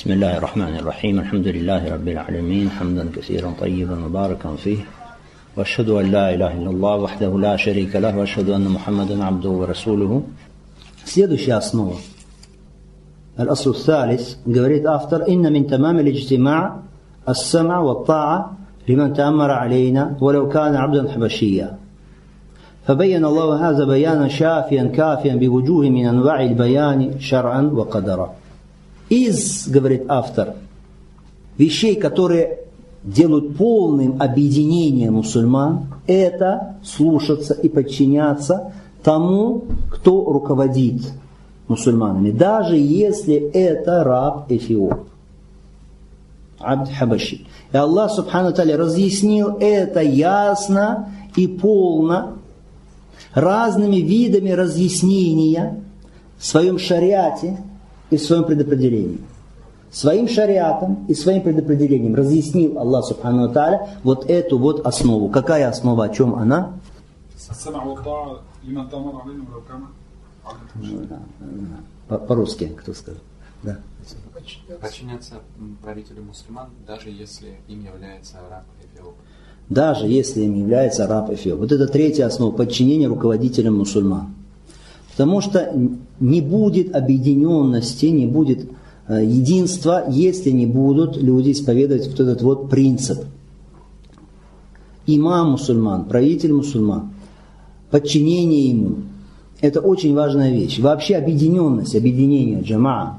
بسم الله الرحمن الرحيم الحمد لله رب العالمين حمدا كثيرا طيبا مباركا فيه وأشهد أن لا إله إلا الله وحده لا شريك له وأشهد أن محمدا عبده ورسوله. Следующая основа. الأصل الثالث говорит автор: إن من تمام الاجتماع السمع والطاعة لمن تأمر علينا ولو كان عبدا حبشيا. فبين الله هذا بيانا شافيا كافيا بوجوه من أنواع البيان شرعا وقدرا. Из, говорит автор, вещей, которые делают полным объединение мусульман, это слушаться и подчиняться тому, кто руководит мусульманами, даже если это раб Эфиоп, абд хабаши. И Аллах субхану тааля разъяснил это ясно и полно разными видами разъяснения в своем шариате и в своем предопределении. Своим шариатом и своим предопределением разъяснил Аллах субхану тааля вот эту вот основу. Какая основа, о чем она? По-русски, кто скажет? Да. Подчиняться правителю мусульман, даже если им является раб Эфиоп. Даже если им является раб Эфиоп. Вот это третья основа подчинения руководителям мусульман. Потому что не будет объединенности, не будет единства, если не будут люди исповедовать вот этот вот принцип. Имам мусульман, правитель мусульман, подчинение ему. Это очень важная вещь. Вообще объединенность, объединение, джамаа.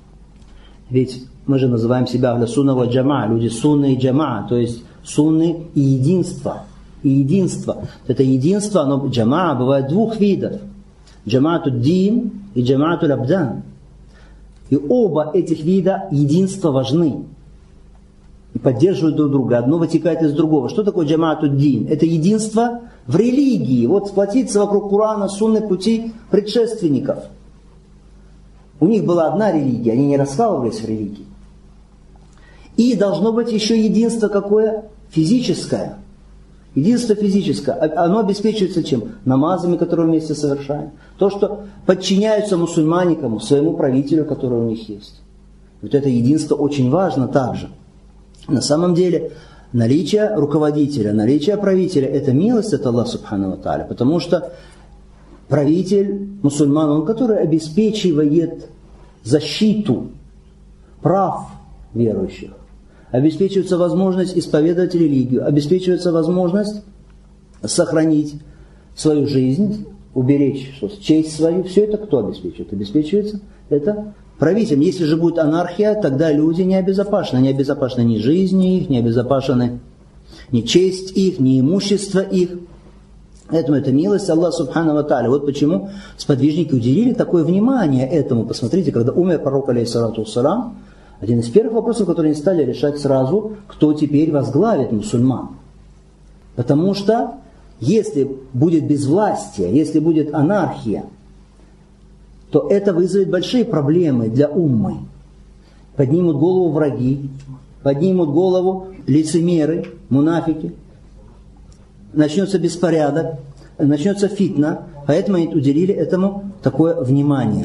Ведь мы же называем себя ахля сунна ва джамаа, люди сунны и джамаа, то есть сунны и единство. И единство. Это единство, оно джамаа бывает двух видов. Джамаатуль дин и джамаатуль абдан. И оба этих вида единства важны. И поддерживают друг друга. Одно вытекает из другого. Что такое джамаатуль дин? Это единство в религии. Вот сплотиться вокруг Курана, сунны, пути предшественников. У них была одна религия, они не раскалывались в религии. И должно быть еще единство какое? Физическое. Единство физическое. Оно обеспечивается чем? Намазами, которые вместе совершаем. То, что подчиняются мусульмане кому? Своему правителю, который у них есть. Вот это единство очень важно также. На самом деле, наличие руководителя, наличие правителя – это милость от Аллаха субхану ва тааля. Потому что правитель мусульман, он который обеспечивает защиту прав верующих. Обеспечивается возможность исповедовать религию, обеспечивается возможность сохранить свою жизнь, уберечь честь свою. Все это кто обеспечивает? Обеспечивается это правителем. Если же будет анархия, тогда люди не обезопасены. Не обезопасены ни жизни их, не обезопасены ни честь их, ни имущество их. Поэтому это милость Аллаха субхану ва тааля. Вот почему сподвижники уделили такое внимание этому. Посмотрите, когда умер пророк алейхиссалату вассалам, один из первых вопросов, которые они стали решать сразу, кто теперь возглавит мусульман. Потому что если будет безвластие, если будет анархия, то это вызовет большие проблемы для уммы. Поднимут голову враги, поднимут голову лицемеры, мунафики. Начнется беспорядок, начнется фитна. Поэтому они уделили этому такое внимание.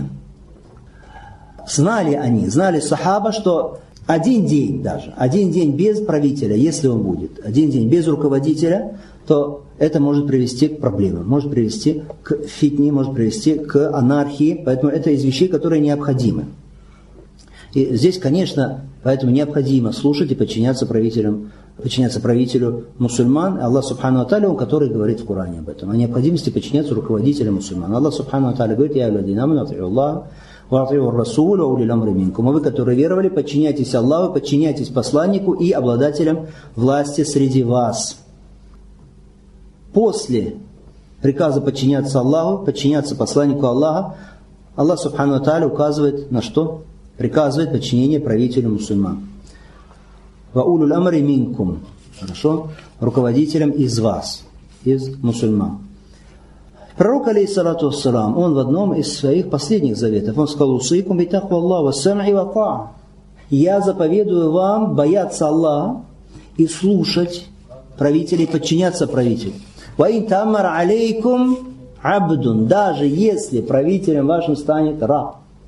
Знали сахаба, что один день без правителя, если он будет, один день без руководителя, то это может привести к проблемам, может привести к фитне, может привести к анархии. Поэтому это из вещей, которые необходимы. И здесь, конечно, поэтому необходимо слушать и подчиняться правителю мусульман. Аллах субхану ва тааля, он который говорит в Коране об этом, о необходимости подчиняться руководителям мусульман. Аллах субхану ва тааля говорит: «Я алладина аману ати'у Аллаха ва ати'у ар-расуля ва улил амри минкум». А вы, которые веровали, подчиняйтесь Аллаху, подчиняйтесь посланнику и обладателям власти среди вас. После приказа подчиняться Аллаху, подчиняться посланнику Аллаха, Аллах субхану ва тааля указывает на что? Приказывает подчинение правителю мусульман. Ва улил амри минкум. Хорошо? Руководителям из вас, из мусульман. Пророк, алейхиссалату вассалам, он в одном из своих последних заветов, он сказал: «Усейкум битахва Аллах ва сам'и ва таа». Я заповедую вам бояться Аллаха и слушать правителей, подчиняться правителю. «Ва ин тамар алейкум абдун». Даже если правителем вашим станет раб.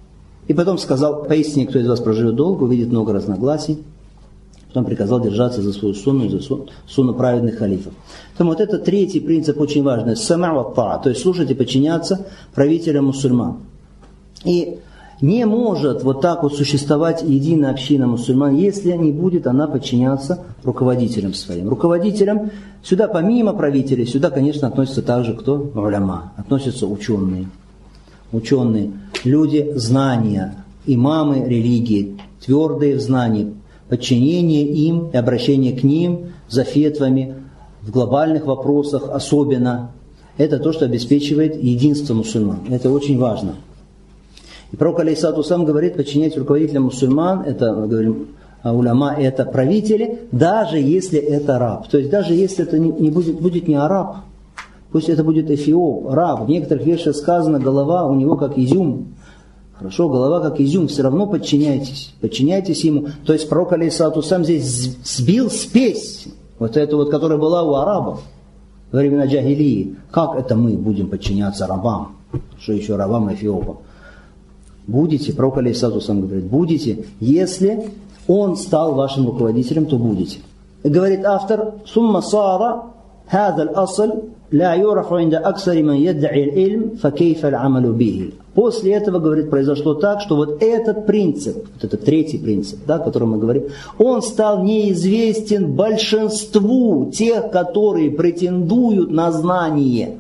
И потом сказал: поистине, кто из вас проживет долго, увидит много разногласий. Потом приказал держаться за свою сунну и за сунну праведных халифов. Поэтому вот это третий принцип очень важный. Сама ва таа, то есть слушать и подчиняться правителям мусульман. И не может вот так вот существовать единая община мусульман, если не будет она подчиняться руководителям своим. Руководителям сюда помимо правителей, сюда, конечно, относятся также кто? Уляма. Относятся ученые. Ученые, люди знания, имамы религии, твердые в знании, подчинение им и обращение к ним за фетвами в глобальных вопросах особенно. Это то, что обеспечивает единство мусульман. Это очень важно. И пророк алейхиссалату вассалам говорит, подчинять руководителям мусульман, это, мы говорим, уляма, это правители, даже если это раб. То есть даже если это не будет не араб, пусть это будет эфиоп, раб. В некоторых версиях сказано, голова у него как изюм. Хорошо, голова как изюм, все равно подчиняйтесь ему. То есть пророк алейхиссалату вассалам здесь сбил спесь, вот эту вот, которая была у арабов во времена джахилии. Как это мы будем подчиняться рабам? Что еще рабам эфиопам? Будете, пророк алейхиссалату вассалам говорит, будете, если он стал вашим руководителем, то будете. И говорит автор, «Сумма сара хаза аль-асл ла юрафу инда аксари ман яддаи аль-илм, фа кейфа аль-амалу бихи». После этого, говорит, произошло так, что вот этот принцип, вот этот третий принцип, да, о котором мы говорим, он стал неизвестен большинству тех, которые претендуют на знание.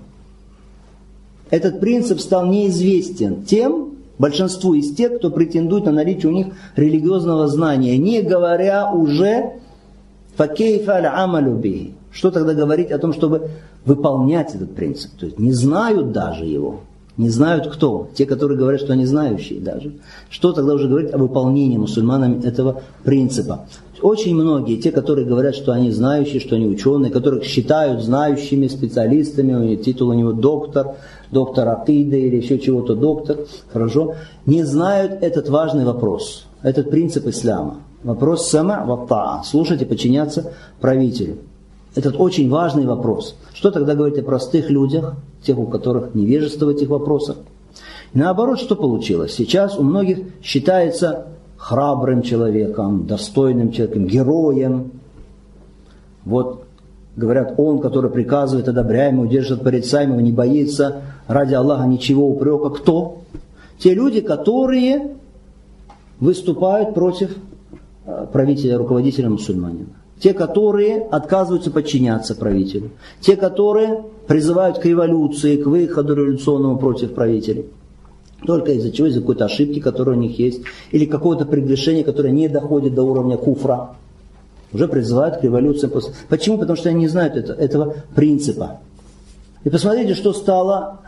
Этот принцип стал неизвестен тем, большинству из тех, кто претендует на наличие у них религиозного знания, не говоря уже «факейфа аль-амалу бихи». Что тогда говорить о том, чтобы выполнять этот принцип? То есть не знают даже его. Не знают кто? Те, которые говорят, что они знающие даже. Что тогда уже говорить о выполнении мусульманами этого принципа? Очень многие, те, которые говорят, что они знающие, что они ученые, которых считают знающими специалистами, титул у него доктор акиды или еще чего-то доктор, хорошо, не знают этот важный вопрос, этот принцип ислама. Вопрос сама ва таа, слушать и подчиняться правителю. Этот очень важный вопрос. Что тогда говорить о простых людях, тех, у которых невежество в этих вопросах? И наоборот, что получилось? Сейчас у многих считается храбрым человеком, достойным человеком, героем. Вот, говорят, он, который приказывает, одобряемого, удерживает порицаемого, не боится ради Аллаха ничего упрека. Кто? Те люди, которые выступают против правителя, руководителя мусульманина. Те, которые отказываются подчиняться правителю. Те, которые призывают к революции, к выходу революционному против правителей. Только из-за чего? Из-за какой-то ошибки, которая у них есть. Или какого-то прегрешения, которое не доходит до уровня куфра. Уже призывают к революции. Почему? Потому что они не знают этого принципа. И посмотрите, что стало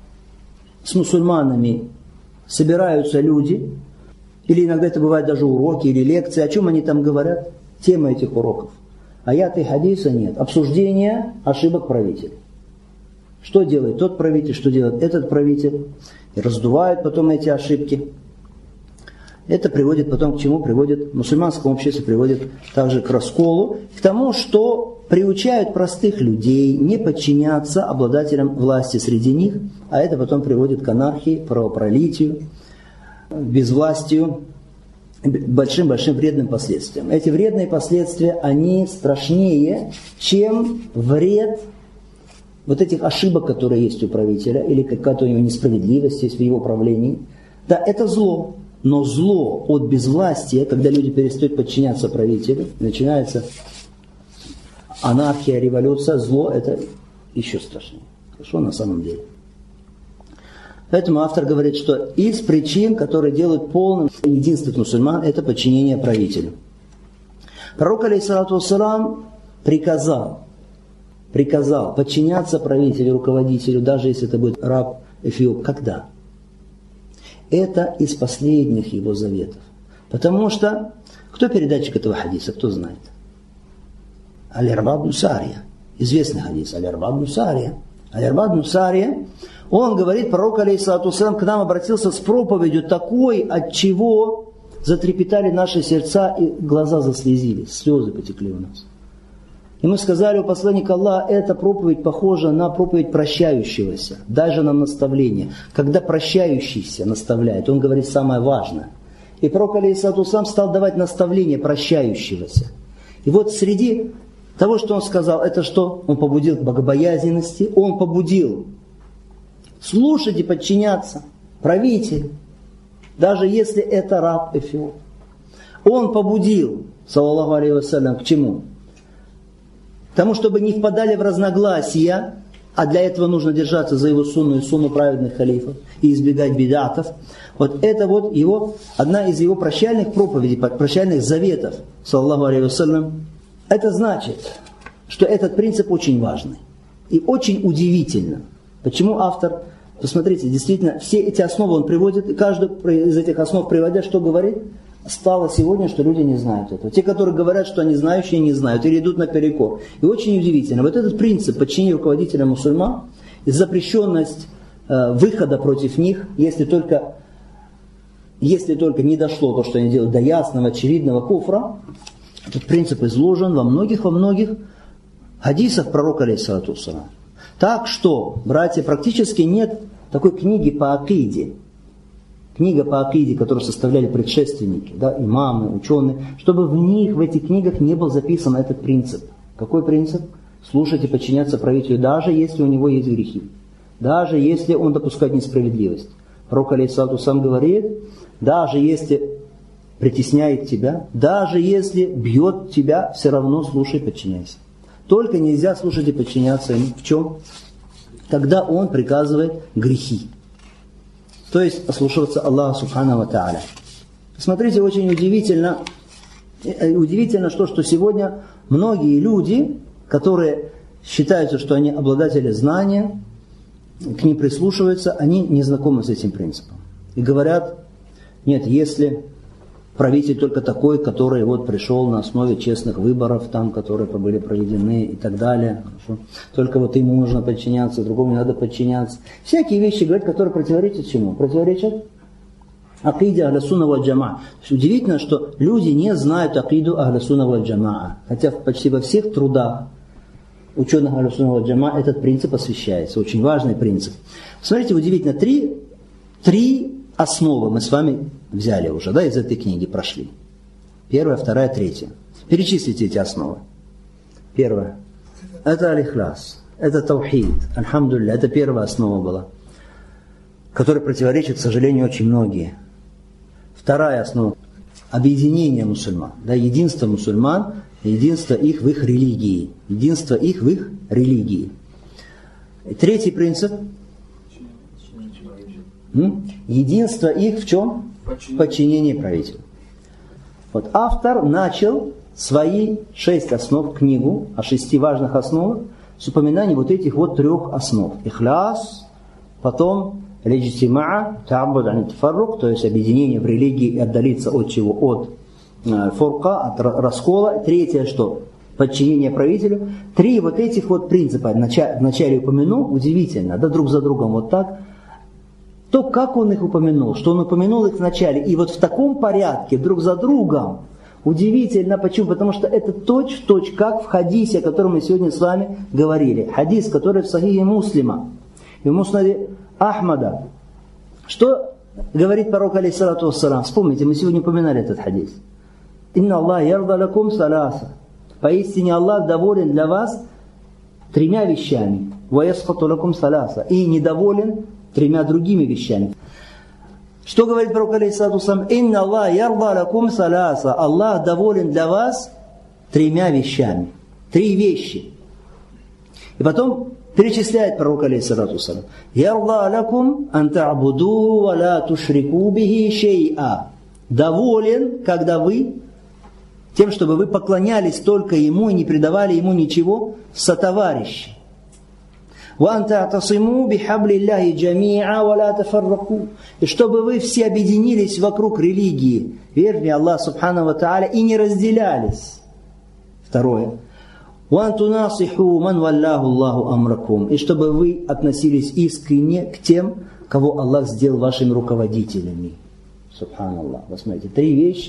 с мусульманами. Собираются люди, или иногда это бывает даже уроки или лекции. О чем они там говорят? Тема этих уроков. Аяты и хадиса нет. Обсуждение ошибок правителя. Что делает тот правитель, что делает этот правитель. И раздувают потом эти ошибки. Это приводит потом к чему? Приводит, в мусульманском обществе приводит также к расколу, к тому, что приучают простых людей не подчиняться обладателям власти среди них, а это потом приводит к анархии, кровопролитию, безвластию, большим-большим вредным последствиям. Эти вредные последствия, они страшнее, чем вред вот этих ошибок, которые есть у правителя, или какая-то у него несправедливость есть в его правлении. Да, это зло. Но зло от безвластия, когда люди перестают подчиняться правителю, начинается анархия, революция, зло, это еще страшнее. Хорошо, на самом деле. Поэтому автор говорит, что из причин, которые делают полным единство мусульман, это подчинение правителю. Пророк, алейхиссалату вассалам, приказал подчиняться правителю, руководителю, даже если это будет раб эфиоп. Когда? Это из последних его заветов. Потому что, кто передатчик этого хадиса, кто знает? Аль-Ирбад бн Сария. Известный хадис. Аль-Ирбад бн Сария. Аль-Ирбад бн Сария, он говорит, пророк, алейхиссалату вассалам, к нам обратился с проповедью такой, от чего затрепетали наши сердца и глаза заслезились, слезы потекли у нас. И мы сказали у посланника Аллаха, эта проповедь похожа на проповедь прощающегося, даже на наставление. Когда прощающийся наставляет, он говорит самое важное. И пророк алейхиссалату вассалям стал давать наставление прощающегося. И вот среди того, что он сказал, это что? Он побудил к богобоязненности, он побудил слушать и подчиняться правителю, даже если это раб Эфиоп. Он побудил, саллаллаху алейхи вассалям, к чему? К тому, чтобы не впадали в разногласия, а для этого нужно держаться за его сунну и сунну праведных халифов и избегать бидатов. Вот это вот его, одна из его прощальных проповедей, прощальных заветов, саллаллаху алейхи вассалям. Это значит, что этот принцип очень важный и очень удивительно. Почему автор, посмотрите, действительно, все эти основы он приводит, и каждый из этих основ приводя, что говорит? Стало сегодня, что люди не знают этого. Те, которые говорят, что они знающие, не знают, или идут наперекор. И очень удивительно, вот этот принцип подчинения руководителя мусульман, и запрещенность выхода против них, если только не дошло то, что они делают, до ясного, очевидного куфра, этот принцип изложен во многих хадисах пророка алейхиссалату вассалям. Так что, братья, практически нет такой книги по акиде. Книга по акиде, которую составляли предшественники, да, имамы, ученые, чтобы в этих книгах не был записан этот принцип. Какой принцип? Слушать и подчиняться правителю, даже если у него есть грехи. Даже если он допускает несправедливость. Пророк алейхиссалату вассалям говорит, даже если притесняет тебя, даже если бьет тебя, все равно слушай и подчиняйся. Только нельзя слушать и подчиняться ему. В чем? Когда он приказывает грехи. То есть ослушиваться Аллаха субхану ва тааля. Смотрите, очень удивительно, что сегодня многие люди, которые считаются, что они обладатели знания, к ним прислушиваются, они не знакомы с этим принципом. И говорят, нет, если правитель только такой, который вот пришел на основе честных выборов, там, которые были проведены и так далее. Хорошо. Только вот ему нужно подчиняться, другому не надо подчиняться. Всякие вещи, говорят, которые противоречат чему? Противоречат акиде ахля сунна валь джамаа. Удивительно, что люди не знают акиду ахля сунна валь джамаа. Хотя почти во всех трудах ученых ахля сунна валь джамаа этот принцип освещается. Очень важный принцип. Смотрите, удивительно, три основы мы с вами взяли уже, да, из этой книги прошли. Первая, вторая, третья. Перечислите эти основы. Первая. Это аль-ихляс. Это таухид. Альхамдулилля. Это первая основа была, которой противоречат, к сожалению, очень многие. Вторая основа. Объединение мусульман. Да, единство мусульман, единство их в их религии. Единство их в их религии. И третий принцип. Единство их в чем? В подчинении правителю. Вот автор начал свои 6 основ, книгу о 6 важных основах, с упоминанием вот этих вот 3 основ. Ихляс, потом лиджтимаа, та'аббуд ан тафаррук, то есть объединение в религии и отдалиться от чего? От фурка, от раскола. Третье что? Подчинение правителю. 3 вот этих вот принципа вначале упомянул, удивительно, да, друг за другом вот так. То, как он их упомянул, что он упомянул их вначале, и вот в таком порядке, друг за другом, удивительно. Почему? Потому что это точь-в-точь, как в хадисе, о котором мы сегодня с вами говорили. Хадис, который в Сахихе Муслима, и в Муснаде Ахмада. Что говорит пророк алейхиссалату вассалам? Вспомните, мы сегодня упоминали этот хадис. «Инна Аллах ярда лакум саласа». Поистине Аллах доволен для вас 3 вещами. «Ва ясхату лакум саласа». И недоволен 3 другими вещами. Что говорит пророк алейхиссалату вассалам? «Инна Аллах ярда лакум саласа». Аллах доволен для вас 3 вещами. 3 вещи. И потом перечисляет пророк алейхиссалату вассалам. «Ярда лакум ан та'буду ва ла тушрику бихи шей'a». Доволен, когда вы тем, чтобы вы поклонялись только Ему и не предавали Ему ничего в сотоварищи. وَأَنْ تَعْتَصِمُوا بِحَبْلِ اللَّهِ جَمِيعًا وَلَا تَفَرَّقُوا. И чтобы вы все объединились вокруг религии, верни Аллах Субхану ва Тааля, и не разделялись. Второе. وَأَنْ تُنَاصِحُوا مَنْ وَاللَّهُ اللَّهُ أَمْرَكُمْ. И чтобы вы относились искренне к тем, кого Аллах сделал вашими руководителями. Субханаллах. Вы смотрите, 3 вещи,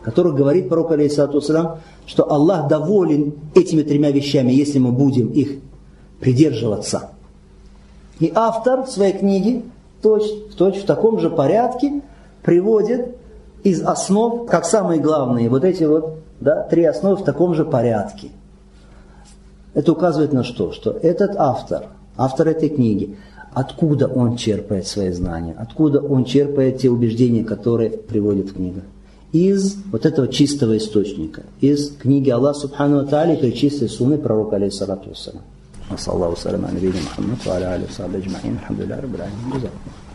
которых говорит пророк, алейхиссалату вассалям, что Аллах доволен этими 3 вещами, если мы будем их придерживаться. И автор в своей книге в таком же порядке приводит из основ, как самые главные, вот эти 3 основы в таком же порядке. Это указывает на что? Что этот автор этой книги, откуда он черпает свои знания, откуда он черпает те убеждения, которые приводит в книгу. Из вот этого чистого источника, из книги Аллаха Субхану ва Тааля и чистой сунны пророка, алейхиссалату вассалям. Аллаху саляму алейхи Мухаммад ва аля алейхи ва сахбихи аджмаин. Алхамдулиллахи раббил аламин.